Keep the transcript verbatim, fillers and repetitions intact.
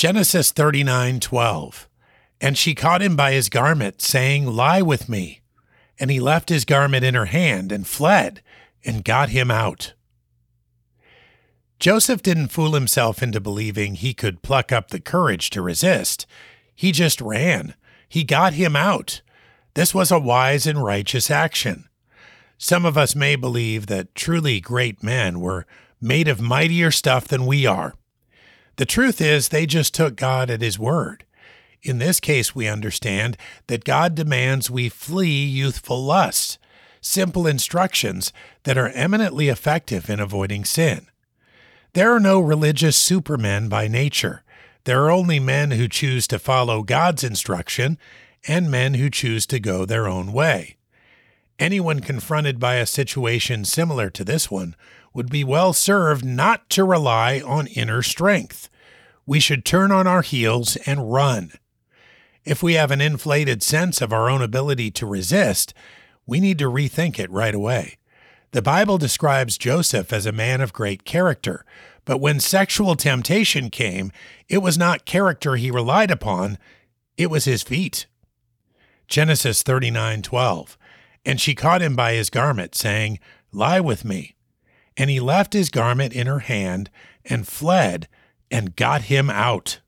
Genesis thirty-nine twelve. And she caught him by his garment, saying, Lie with me. And he left his garment in her hand and fled and got him out. Joseph didn't fool himself into believing he could pluck up the courage to resist. He just ran. He got him out. This was a wise and righteous action. Some of us may believe that truly great men were made of mightier stuff than we are. The truth is, they just took God at his word. In this case, we understand that God demands we flee youthful lusts, simple instructions that are eminently effective in avoiding sin. There are no religious supermen by nature. There are only men who choose to follow God's instruction and men who choose to go their own way. Anyone confronted by a situation similar to this one would be well served not to rely on inner strength. We should turn on our heels and run. If we have an inflated sense of our own ability to resist, we need to rethink it right away. The Bible describes Joseph as a man of great character, but when sexual temptation came, it was not character he relied upon, it was his feet. Genesis thirty-nine twelve. And she caught him by his garment, saying, Lie with me. And he left his garment in her hand and fled and got him out.